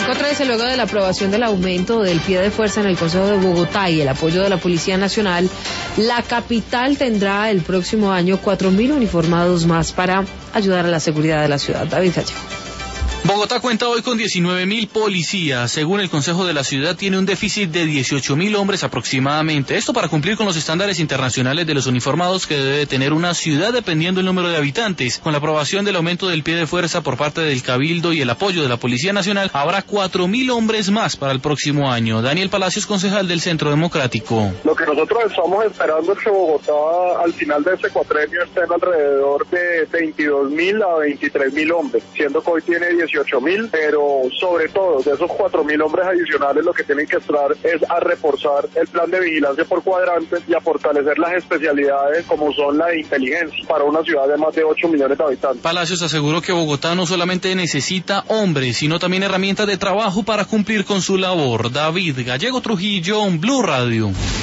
5:13, luego de la aprobación del aumento del pie de fuerza en el Consejo de Bogotá y el apoyo de la Policía Nacional, la capital tendrá el próximo año 4.000 uniformados más para ayudar a la seguridad de la ciudad. David Gallego. Bogotá cuenta hoy con 19.000 policías. Según el Consejo de la Ciudad, tiene un déficit de 18.000 hombres aproximadamente. Esto para cumplir con los estándares internacionales de los uniformados que debe tener una ciudad dependiendo del número de habitantes. Con la aprobación del aumento del pie de fuerza por parte del Cabildo y el apoyo de la Policía Nacional, habrá 4.000 hombres más para el próximo año. Daniel Palacios, concejal del Centro Democrático. Lo que nosotros estamos esperando es que Bogotá al final de este cuatrenio esté en alrededor de 22.000 a 23.000 hombres, siendo que hoy tiene 18.000, pero sobre todo de esos 4.000 hombres adicionales lo que tienen que entrar es a reforzar el plan de vigilancia por cuadrantes y a fortalecer las especialidades como son la de inteligencia para una ciudad de más de 8 millones de habitantes. Palacios aseguró que Bogotá no solamente necesita hombres, sino también herramientas de trabajo para cumplir con su labor. David Gallego Trujillo, Blue Radio.